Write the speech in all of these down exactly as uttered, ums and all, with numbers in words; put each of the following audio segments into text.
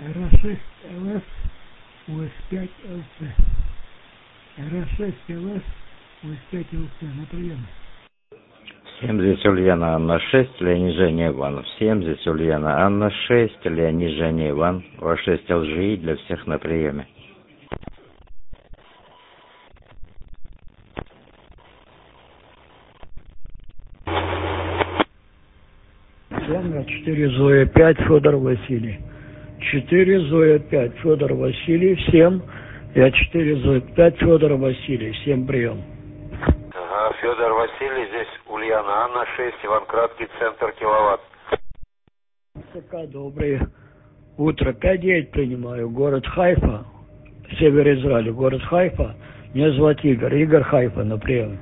эр шесть эл эс у эс пять эл си. эр шесть эл эс у эс пять эл си на приеме. Всем здесь Ульяна Анна шесть, Леонид Женя Иван. Всем здесь Ульяна Анна шесть, Леонид Женя Иван. О шесть эл жи и для всех на приеме. семь четыре Зоя пять Федор Василий. четыре Зоя пять Федор Василий. Всем. Я четыре Зоя пять Федор Василий. Всем прием. Ага, Федор Василий, здесь Ульяна Анна шесть, Иван Краткий, центр киловатт. ЦК, доброе утро. пять девять принимаю. Город Хайфа, север Израиля. Город Хайфа. Меня зовут Игорь. Игорь Хайфа на приеме.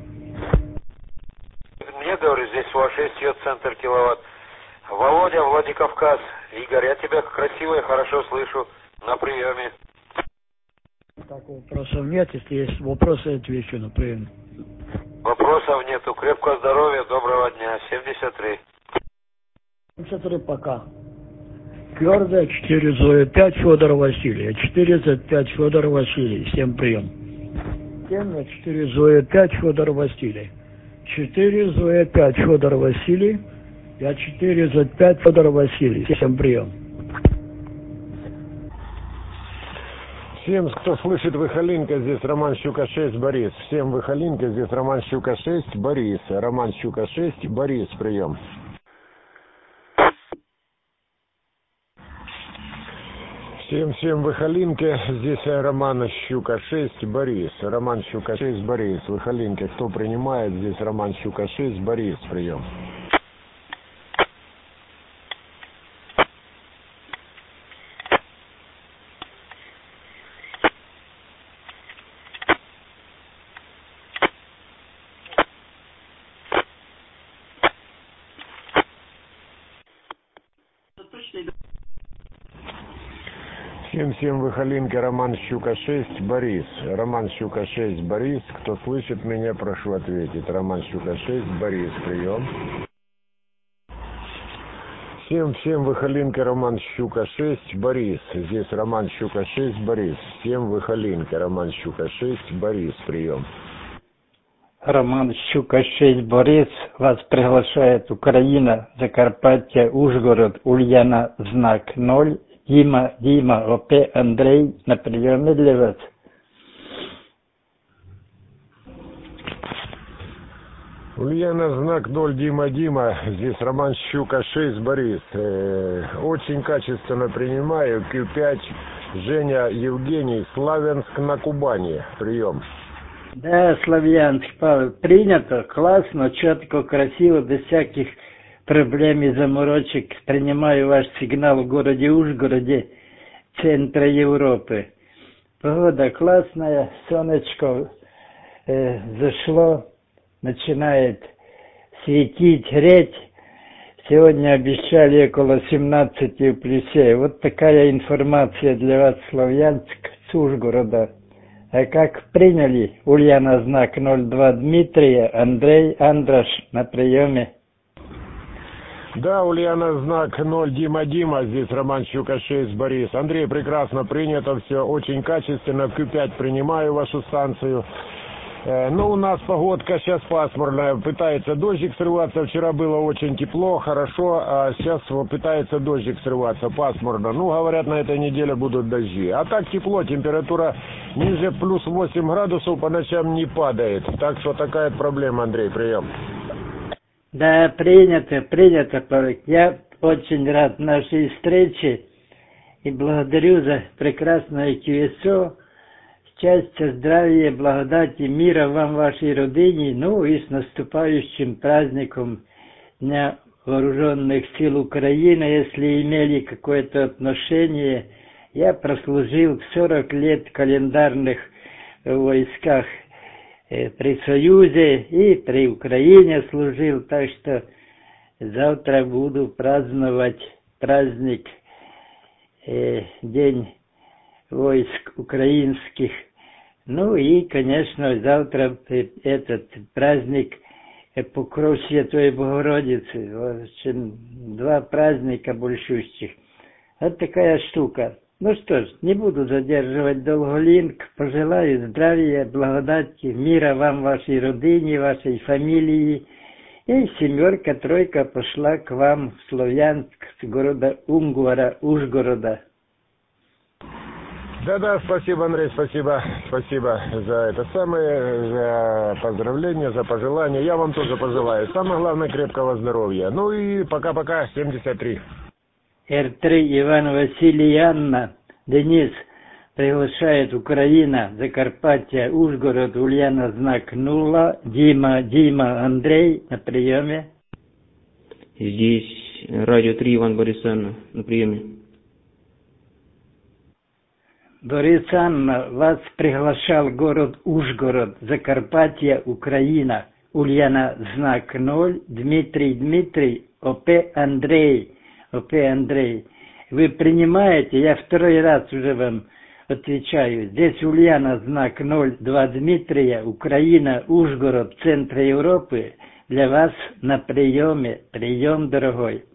Мне, говорю, здесь у А шесть ее центр киловатт. Володя, Владикавказ. Игорь, я тебя красиво и хорошо слышу. На приеме. Так, вопросов нет. Если есть вопросы, отвечу на приеме. Вопросов нету. Крепкого здоровья, доброго дня. семьдесят три. семьдесят три пока. Твердая четыре Зоя пять Федор Василий. четыре Зоя пять Федор Василий. Всем прием. семь четыре Зоя пять Федор Василий. четыре Зоя пять Федор Василий. Я четыре Зоя пять Федор Василий. Всем прием. Всем, кто слышит Выхолинка, здесь Роман Щука шесть, Борис. Всем Выхолинка, здесь Роман Щука шесть, Борис. Роман Щука шесть, Борис, прием. Всем, всем Выхолинка, здесь Роман Щука шесть, Борис. Роман Щука шесть, Борис. Выхолинка, кто принимает, здесь Роман Щука шесть, Борис, прием. Всем-всем Выхолинка, Роман Щука шесть, Борис. Роман Щука шесть, Борис. Кто слышит меня, прошу ответить. Роман Щука шесть, Борис, прием. Всем-всем Выхолинка, Роман Щука шесть, Борис. Здесь Роман Щука шесть, Борис. Всем Выхолинка, Роман Щука шесть, Борис, прием. Роман Щука шесть, Борис. Вас приглашает Украина, Закарпаття, Ужгород, Ульяна, знак ноль. Дима, Дима, ОП, Андрей, на приеме для вас. Ульяна, знак ноль, Дима, Дима. Здесь Роман Щука шесть, Борис. Э, очень качественно принимаю. Q пять, Женя, Евгений, Славянск на Кубани. Прием. Да, Славянск, Павел, принято, классно, четко, красиво, без всяких проблем и заморочек. Принимаю ваш сигнал в городе Ужгороде, центра Европы. Погода классная, солнышко э, зашло, начинает светить, греть. Сегодня обещали около семнадцати в плюсе. Вот такая информация для вас, Славянск, с Ужгорода. А как приняли? Ульяна, знак ноль два, Дмитрия, Андрей, Андраш на приеме. Да, Ульяна, знак ноль, Дима, Дима, здесь Роман Щука шесть, Борис. Андрей, прекрасно принято, все очень качественно. В Q пять принимаю вашу станцию. Э, ну, у нас погодка сейчас пасмурная, пытается дождик срываться. Вчера было очень тепло, хорошо, а сейчас вот пытается дождик срываться, пасмурно. Ну, говорят, на этой неделе будут дожди. А так тепло, температура ниже плюс восемь градусов, по ночам не падает. Так что такая проблема, Андрей, прием. Да, принято, принято, Павел. Я очень рад нашей встрече и благодарю за прекрасное Q S O. Счастья, здравия, благодати, мира вам, вашей родине, ну и с наступающим праздником Дня Вооруженных сил Украины. Если имели какое-то отношение, я прослужил сорок лет календарных войсках при Союзе и при Украине служил, так что завтра буду праздновать праздник, э, День войск украинских. Ну и, конечно, завтра этот праздник Покров Святой Богородицы. В общем, два праздника большущих. Вот такая штука. Ну что ж, не буду задерживать долго линк. Пожелаю здравия, благодати, мира вам, вашей родине, вашей фамилии. И семерка, тройка пошла к вам в Словьянск с города Унгвара, Ужгорода. Да-да, спасибо, Андрей, спасибо, спасибо за это самое, за поздравления, за пожелания. Я вам тоже пожелаю. Самое главное, крепкого здоровья. Ну и пока-пока, семьдесят три. эр три Иван Василий Анна. Денис приглашает Украина, Закарпатье, Ужгород, Ульяна, знак нула. Дима, Дима, Андрей на приеме. Здесь радио три Иван Борис Анна на приеме. Борис Анна, вас приглашал город Ужгород, Закарпатье, Украина. Ульяна, знак ноль. Дмитрий, Дмитрий, ОП Андрей. ОП Андрей. Вы принимаете, я второй раз уже вам отвечаю. Здесь Ульяна, знак ноль, два Дмитрия, Украина, Ужгород, центр Европы. Для вас на приеме. Прием, дорогой.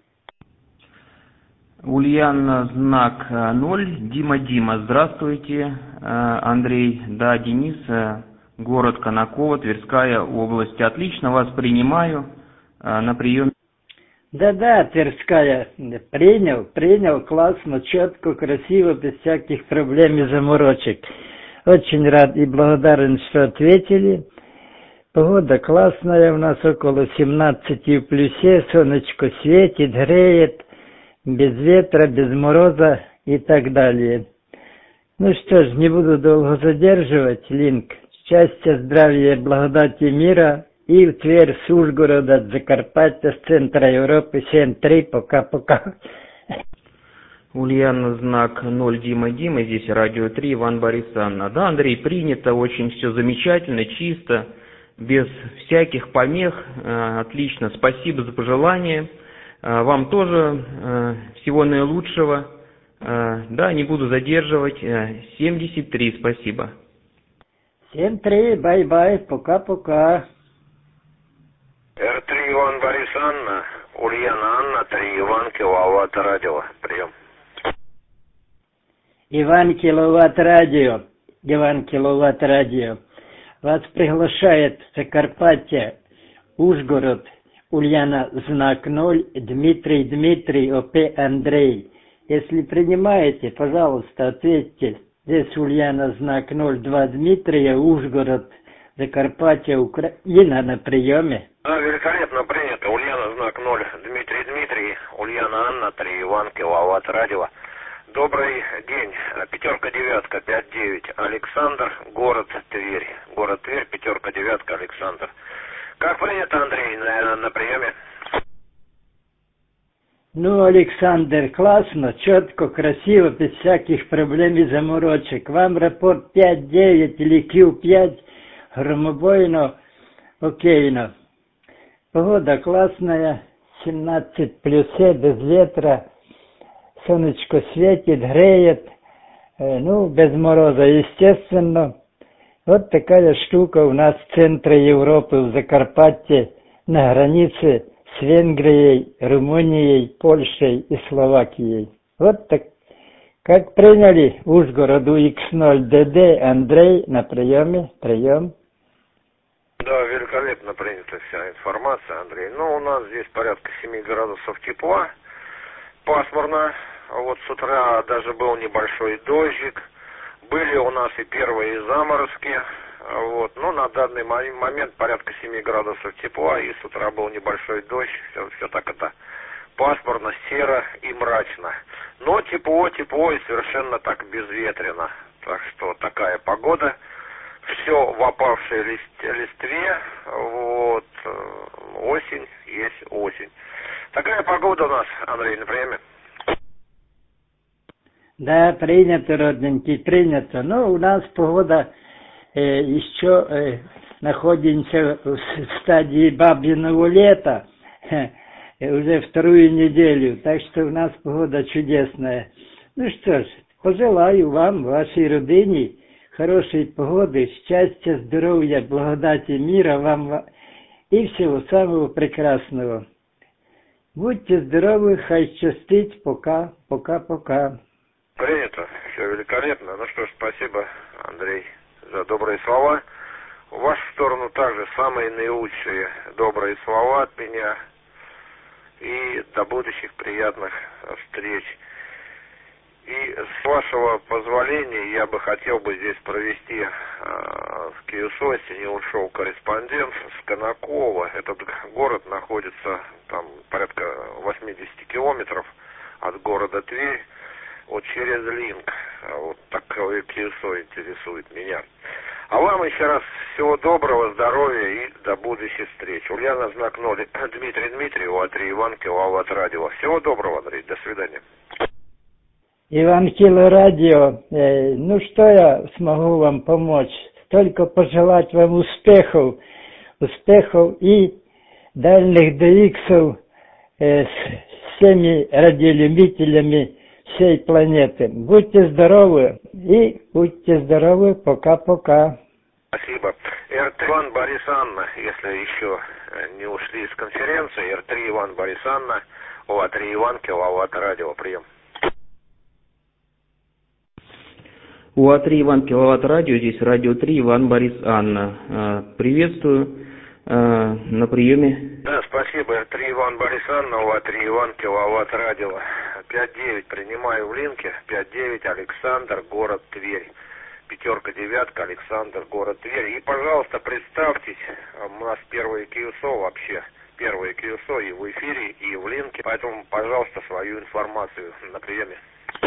Ульяна, знак ноль, Дима, Дима, здравствуйте, Андрей, да, Денис, город Конаково, Тверская область, отлично, вас принимаю на прием. Да-да, Тверская, принял, принял, классно, четко, красиво, без всяких проблем и заморочек. Очень рад и благодарен, что ответили. Погода классная, у нас около семнадцати в плюсе, солнышко светит, греет. Без ветра, без мороза и так далее. Ну что ж, не буду долго задерживать, линк. Счастья, здравия, благодати, мира. И в Тверь с Ужгорода, Закарпатья, с центра Европы, семь три, пока-пока. Ульяна, знак ноль, Дима, Дима, здесь радио три, Иван Борис Анна. Да, Андрей, принято, очень все замечательно, чисто, без всяких помех, отлично, спасибо за пожелания. Вам тоже всего наилучшего. Да, не буду задерживать. семьдесят три, спасибо. семь три, бай-бай, пока-пока. эр три Иван Борис Анна, Ульяна Анна, три Иван Киловатт радио. Прием. Иван Киловатт радио. Иван Киловатт радио. Вас приглашает Закарпатье, Ужгород, Ульяна, знак ноль, Дмитрий, Дмитрий, ОП Андрей. Если принимаете, пожалуйста, ответьте. Здесь Ульяна, знак ноль, два Дмитрия, Ужгород, Закарпатье, Украина на приеме. Да, великолепно принято. Ульяна, знак ноль, Дмитрий, Дмитрий, Ульяна Анна, три Иван Киловатт радио. Добрый день. Пятерка, девятка, пять девять. Александр, город Тверь. Город Тверь, пятерка, девятка, Александр. Как принято, Андрей, на, на приеме? Ну, Александр, классно, четко, красиво, без всяких проблем и заморочек. Вам рапорт пять девять или кью пять, громобойно, окейно. Погода классная, семнадцать плюсе, без ветра, солнышко светит, греет, э, ну, без мороза, естественно. Вот такая штука у нас в центре Европы, в Закарпатье, на границе с Венгрией, Румынией, Польшей и Словакией. Вот так. Как приняли Ужгороду икс ноль дэ дэ, Андрей на приеме, прием. Да, великолепно принята вся информация, Андрей. Ну, у нас здесь порядка семи градусов тепла, пасмурно. Вот с утра даже был небольшой дождик. Были у нас и первые заморозки, вот, но на данный момент порядка семи градусов тепла, и с утра был небольшой дождь, все, все так это пасмурно, серо и мрачно. Но тепло, тепло и совершенно так безветренно, так что такая погода, все в опавшей лист, листве, вот, осень есть осень. Такая погода у нас, Андрей, на приеме. Да, принято, родненький, принято. Но у нас погода э, еще э, находимся в стадии бабьиного лета, э, уже вторую неделю, так что у нас погода чудесная. Ну что ж, пожелаю вам, вашей родине, хорошей погоды, счастья, здоровья, благодати, мира вам и всего самого прекрасного. Будьте здоровы, хай щастить, пока, пока, пока. Принято. Все великолепно. Ну что ж, спасибо, Андрей, за добрые слова. В вашу сторону также самые наилучшие добрые слова от меня. И до будущих приятных встреч. И с вашего позволения я бы хотел бы здесь провести э, в Киевсосе, не ушел корреспондент с Конакова. Этот город находится там порядка восемьдесят километров от города Тверь, вот через Линк. Вот такой Киевсо интересует меня. А вам еще раз всего доброго, здоровья и до будущих встреч. Ульяна, знак ноль. Дмитрий Дмитриев, А три Иванки, Лават Радио. Всего доброго, Андрей. До свидания. Иван Кило Радио, э, ну что я смогу вам помочь? Только пожелать вам успехов, успехов и дальних ди иксов э, с всеми радиолюбителями всей планеты. Будьте здоровы и будьте здоровы. Пока-пока. Спасибо. эр три Иван Борис Анна, если еще не ушли из конференции, эр три Иван Борис Анна, О три Иванки, Лават Радио. Прием. О три Иван Киловатт Радио, здесь Радио три, Иван Борис Анна. Приветствую на приеме. Да, спасибо. эр три Иван Борис Анна, О три Иван Киловатт Радио. пять девять принимаю в Линке, пять девять Александр, город Тверь. Пятерка, девятка, Александр, город Тверь. И, пожалуйста, представьтесь, у нас первое Киевсо вообще. Первое Киевсо и в эфире, и в Линке. Поэтому, пожалуйста, свою информацию на приеме.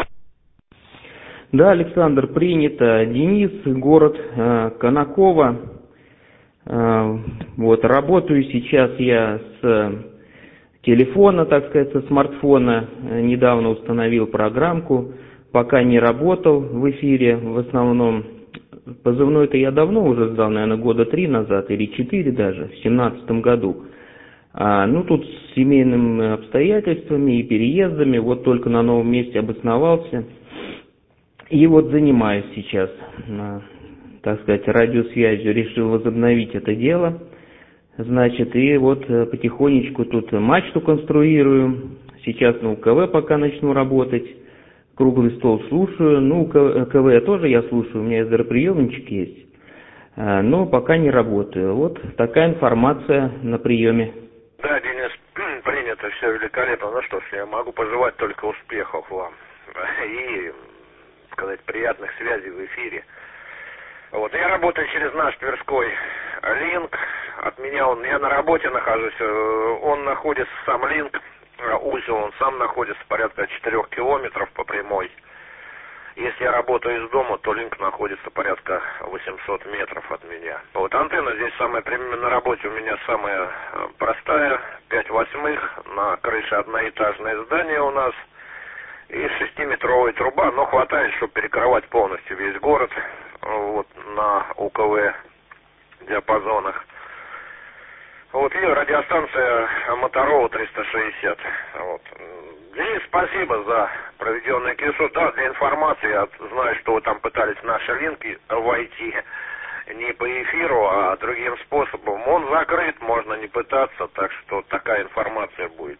Да, Александр, принято. Денис, город э, Конаково. Э, вот, работаю сейчас я с телефона, так сказать, со смартфона. Недавно установил программку. Пока не работал в эфире, в основном. Позывной-то я давно уже сдал, наверное, года три назад, или четыре даже, в семнадцатом году. А, ну, тут с семейными обстоятельствами и переездами, вот только на новом месте обосновался. И вот занимаюсь сейчас, так сказать, радиосвязью, решил возобновить это дело. Значит, и вот потихонечку тут мачту конструирую. Сейчас на УКВ пока начну работать. Круглый стол слушаю. Ну, УКВ тоже я слушаю, у меня эс эр приемничек есть. Но пока не работаю. Вот такая информация на приеме. Да, Денис, принято, все великолепно. Ну что ж, я могу пожелать только успехов вам. И... сказать, приятных связей в эфире. Вот, я работаю через наш Тверской Линк. От меня он, я на работе нахожусь, он находится, сам Линк, узел, он сам находится порядка четырех километров по прямой. Если я работаю из дома, то Линк находится порядка восемьсот метров от меня. Вот антенна здесь самая, на работе у меня самая простая, пять восьмых, на крыше одноэтажное здание у нас. И шестиметровая труба, но хватает, чтобы перекрывать полностью весь город, вот, на УКВ диапазонах. Вот, и радиостанция Моторола триста шестьдесят. Вот. Денис, спасибо за проведенное Киевсо. Да, для информации, я знаю, что вы там пытались в наши линки войти не по эфиру, а другим способом. Он закрыт, можно не пытаться, так что такая информация будет.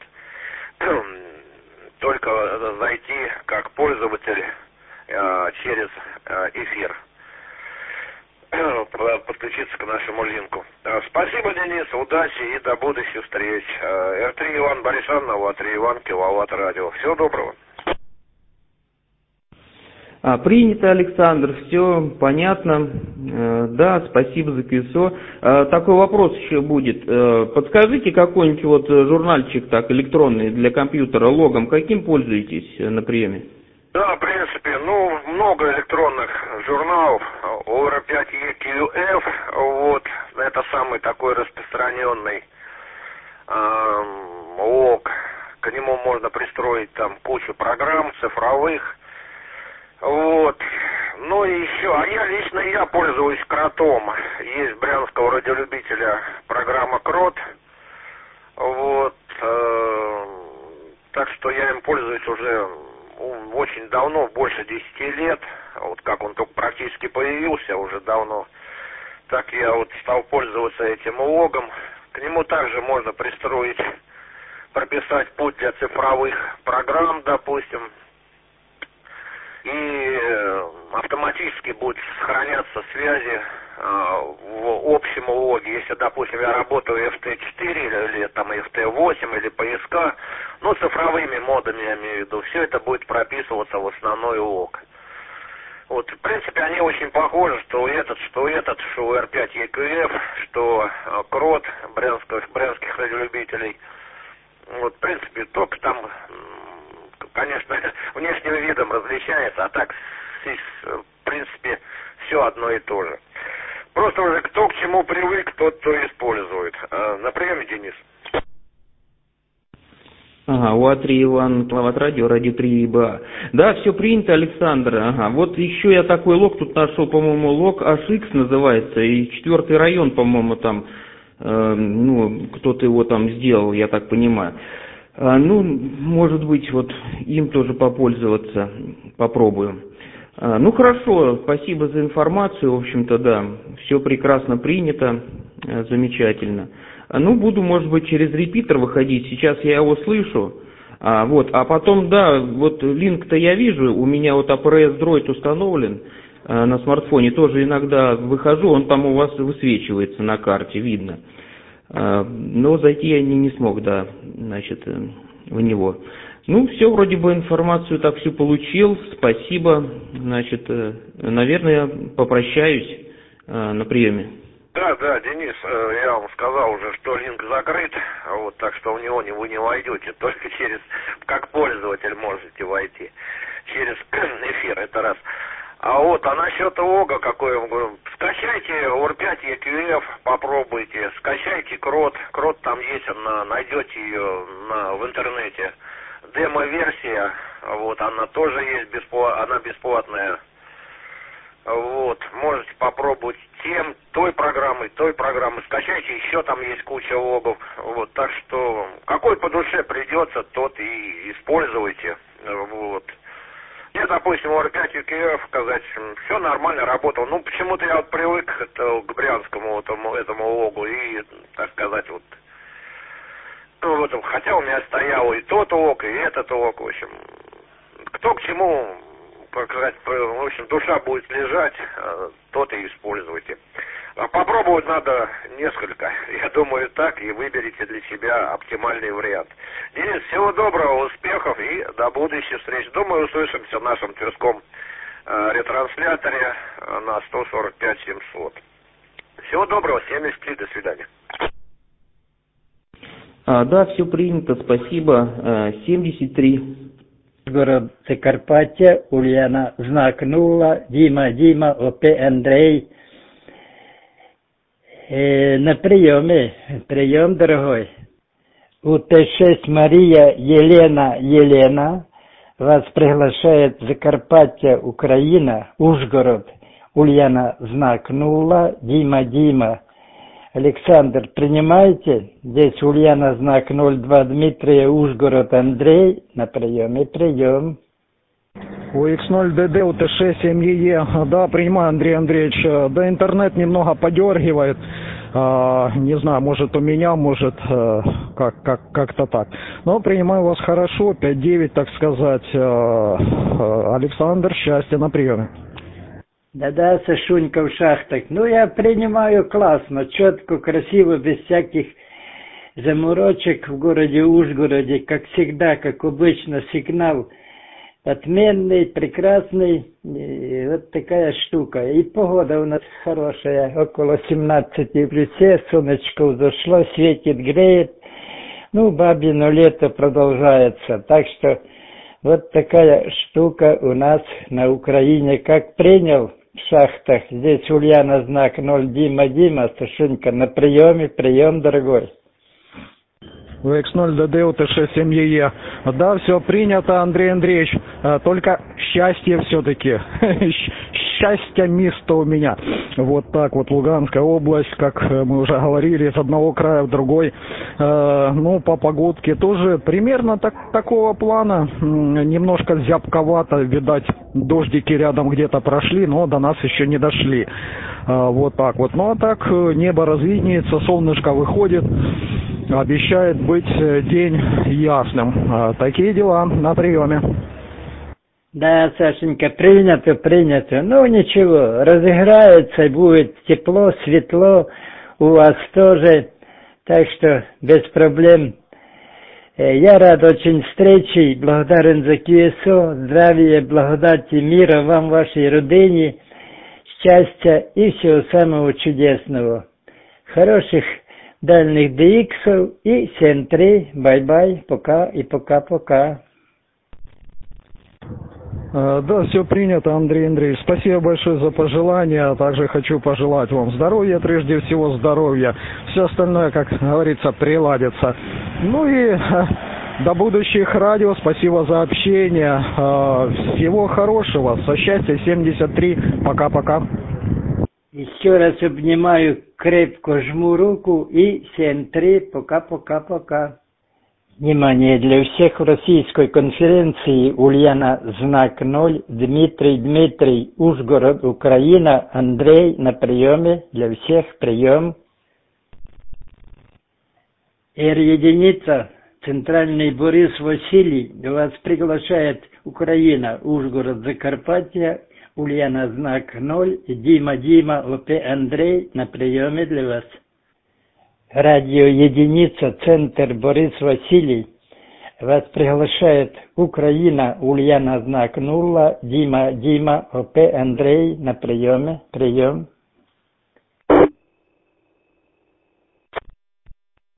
Только зайти как пользователь э, через э, эфир, подключиться к нашему линку. Э, спасибо, Денис, удачи и до будущих встреч. Э, эр три Иван Борис Анна, О три Иван Киловатт Радио. Всего доброго. А, принято, Александр, все понятно. Э, да, спасибо за Киевсо. Э, такой вопрос еще будет. Э, подскажите какой-нибудь вот журнальчик так электронный для компьютера логом, каким пользуетесь на приеме? Да, в принципе, ну, много электронных журналов. О эр пять и кью эф, вот, это самый такой распространенный э, лог. К нему можно пристроить там кучу программ цифровых. Вот. Ну и еще, а я лично я пользуюсь кротом. Есть брянского радиолюбителя программа Крот. Вот. Э, так что я им пользуюсь уже очень давно, больше десяти лет. Вот как он только практически появился уже давно. Так я вот стал пользоваться этим логом. К нему также можно пристроить, прописать путь для цифровых программ, допустим. и автоматически будет сохраняться связи в общем логе. Если, допустим, я работаю эф тэ четыре или, или там эф тэ восемь или поиска, ну, цифровыми модами, я имею в виду, все это будет прописываться в основной лог. Вот, в принципе, они очень похожи, что этот, что этот, что эр пять и ку эф, что крот брянских, брянских радиолюбителей. Вот, в принципе, только там, конечно, внешним видом различается, а так, в принципе, все одно и то же. Просто уже кто к чему привык, тот то использует. На приеме, Денис. Ага, УА-три Иван, Клават Радио, Радио три ИБА. Да, все принято, Александр. Ага, вот еще я такой лог тут нашел, по-моему, лог эйч икс называется, и четвертый район, по-моему, там, э, ну, кто-то его там сделал, я так понимаю. А, ну, может быть, вот им тоже попользоваться, попробуем. А, ну, хорошо, спасибо за информацию, в общем-то, да, все прекрасно принято, замечательно. Ну, буду, может быть, через репитер выходить, сейчас я его слышу, а, вот, а потом, да, вот линк-то я вижу, у меня вот эй пи эр эс-дроид установлен а, на смартфоне, тоже иногда выхожу, он там у вас высвечивается на карте, видно, а, но зайти я не, не смог, да, значит, в него. Ну, все, вроде бы информацию так всю получил, спасибо, значит, наверное, попрощаюсь а, на приеме. Да, да, Денис, я вам сказал уже, что линк закрыт, вот, так что в него не, вы не войдете, только через, как пользователь можете войти, через эфир, это раз. А вот, а насчет лога, какой я вам говорю, скачайте о эр пять и ку эф, попробуйте, скачайте крот, крот там есть, на, найдете ее на, в интернете, демо-версия, вот, она тоже есть, бесплатная, она бесплатная. Вот, можете попробовать тем, той программой, той программой, скачайте, еще там есть куча логов, вот, так что какой по душе придется, тот и используйте, вот. Я, допустим, о эр пять и ку эф, сказать, все нормально работало, ну, почему-то я вот привык к брянскому вот этому, этому логу и, так сказать, вот, ну, вот, хотя у меня стоял и тот лог, и этот лог, в общем, кто к чему, как сказать, в общем, душа будет лежать, тот и используйте. Попробовать надо несколько, я думаю, так, и выберите для себя оптимальный вариант. Денис, всего доброго, успехов и до будущих встреч. Думаю, услышимся в нашем Тверском э, ретрансляторе на сто сорок пять семьсот. Всего доброго, семьдесят три, до свидания. А, да, все принято, спасибо. семьдесят три. Город Закарпаття, Ульяна, знак нула, Дима, Дима, ОП Андрей. Э, на приеме, прием, дорогой. У Т шесть Мария, Елена, Елена. Вас приглашает Закарпаття, Украина, Ужгород, Ульяна, знак нула, Дима, Дима. Александр, принимаете? Здесь Ульяна, знак ноль два, Дмитрия, Ужгород, Андрей. На приеме, прием. У икс ноль дэ дэ, у Т шесть эм е е. Да, принимаю, Андрей Андреевич. Да, интернет немного подергивает. А, не знаю, может у меня, может как, как, как-то так. Но принимаю вас хорошо, пять девять, так сказать. Александр, счастья, на приеме. Да-да, Сашунька в шахтах. Ну, я принимаю классно, четко, красиво, без всяких заморочек в городе Ужгороде. Как всегда, как обычно, сигнал отменный, прекрасный. И вот такая штука. И погода у нас хорошая, около семнадцати в плюсе, солнышко взошло, светит, греет. Ну, бабино лето продолжается. Так что вот такая штука у нас на Украине. Как принял в шахтах. Здесь Ульяна, знак ноль, Дима, Дима. Сашунька, на приеме. Прием, дорогой. В икс ноль дэ дэ, у Т шесть эм е е. Да, все принято, Андрей Андреевич. Только счастье все-таки. Счастье место у меня. Вот так вот, Луганская область, как мы уже говорили, с одного края в другой. Ну, по погодке тоже примерно так, такого плана. Немножко зябковато, видать, дождики рядом где-то прошли, но до нас еще не дошли. Вот так вот. Ну, а так небо развиднеется, солнышко выходит. Обещает быть день ясным. Такие дела, на приеме. Да, Сашенька, принято, принято. Ну, ничего, разыграется, будет тепло, светло, у вас тоже, так что без проблем. Я рад очень встрече, благодарен за кью эс о, здравия, благодати, мира вам, вашей родине, счастья и всего самого чудесного. Хороших дальних ди иксов и семь три, бай-бай, пока и пока-пока. Да, все принято, Андрей Андреевич. Спасибо большое за пожелания. А также хочу пожелать вам здоровья, прежде всего здоровья. Все остальное, как говорится, приладится. Ну и до будущих радио. Спасибо за общение. Всего хорошего. Со счастья, семьдесят три. Пока-пока. Еще раз обнимаю, крепко жму руку и семь три. Пока-пока-пока. Внимание, для всех в российской конференции Ульяна знак ноль, Дмитрий, Дмитрий, Ужгород, Украина, Андрей на приеме, для всех прием. Р единица, центральный Борис Василий, вас приглашает Украина, Ужгород, Закарпатье, Ульяна знак ноль, Дима, Дима, ОП Андрей на приеме для вас. Радио единица, центр Борис Василий, вас приглашает Украина, Ульяна знак нула, Дима, Дима, ОП Андрей на приеме, прием.